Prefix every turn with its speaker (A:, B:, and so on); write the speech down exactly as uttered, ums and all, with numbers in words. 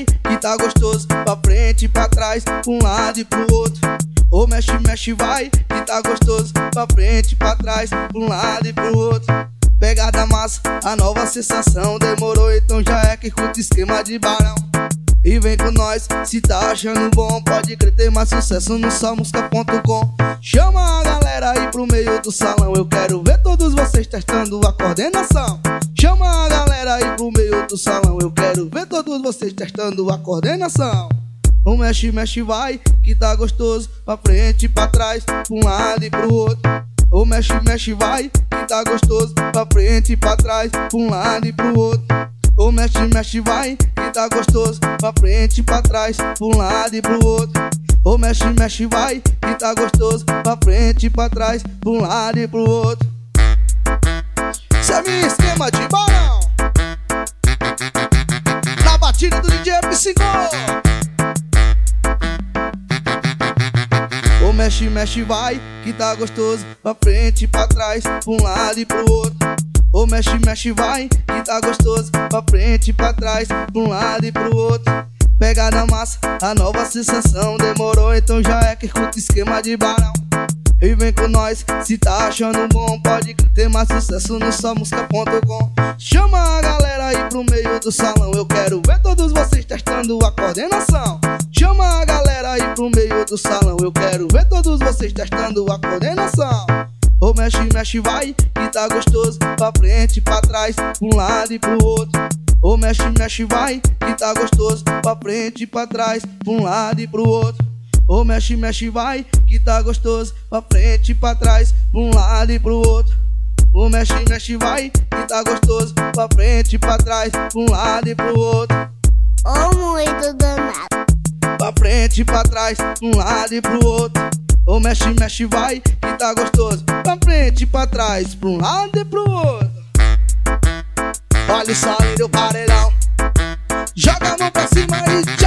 A: que tá gostoso, pra frente e pra trás, pra um lado e pro outro. Ô mexe, mexe, vai, que tá gostoso, pra frente e pra trás, pra um lado e pro outro. Pegada massa, a nova sensação. Demorou, então já é que curte esquema de barão. E vem com nós, se tá achando bom, pode crer, tem mais sucesso no só música ponto com. Chama a galera aí pro meio do salão, eu quero ver todos vocês testando a coordenação. Chama a galera aí pro meio do salão, eu quero ver todos vocês testando a coordenação. O mexe, mexe, vai, que tá gostoso, pra frente e pra trás, pra um lado e pro outro. O mexe, mexe, vai, que tá gostoso, pra frente e pra trás, pra um lado e pro outro. O mexe, mexe, vai, que tá gostoso, pra frente e pra trás, pra um lado e pro outro. O mexe, mexe, vai, que tá gostoso, pra frente e pra trás, pra um lado e pro outro. Esse é meu esquema de barão, na batida do D J M cinco. O mexe, mexe, vai, que tá gostoso, pra frente e pra trás, pra um lado e pro outro. O mexe, mexe, vai, que tá gostoso, pra frente e pra trás, pra um lado e pro outro. Pegada massa, a nova sensação. Demorou, então já é que curte esquema de barão. E vem com nós, se tá achando bom, pode ter mais sucesso no só música ponto com. Chama a galera aí pro meio do salão, eu quero ver todos vocês testando a coordenação. Chama a galera aí pro meio do salão, eu quero ver todos vocês testando a coordenação. O mexe, mexe, vai, que tá gostoso, pra frente e pra trás, pra um lado e pro outro. O mexe, mexe, vai, que tá gostoso, pra frente e pra trás, pra um lado e pro outro. O mexe, mexe, vai, que tá gostoso, pra frente e pra trás, pra um lado e pro outro. O mexe, mexe, vai, que tá gostoso, pra frente e pra trás, pra um lado e pro outro.
B: Ô muito danado,
A: pra frente e pra trás, pra um lado e pro outro. O mexe, mexe, vai, que tá gostoso, pra frente e pra trás, pra um lado e pro outro. Olha o salinho do paredão, joga a mão pra cima e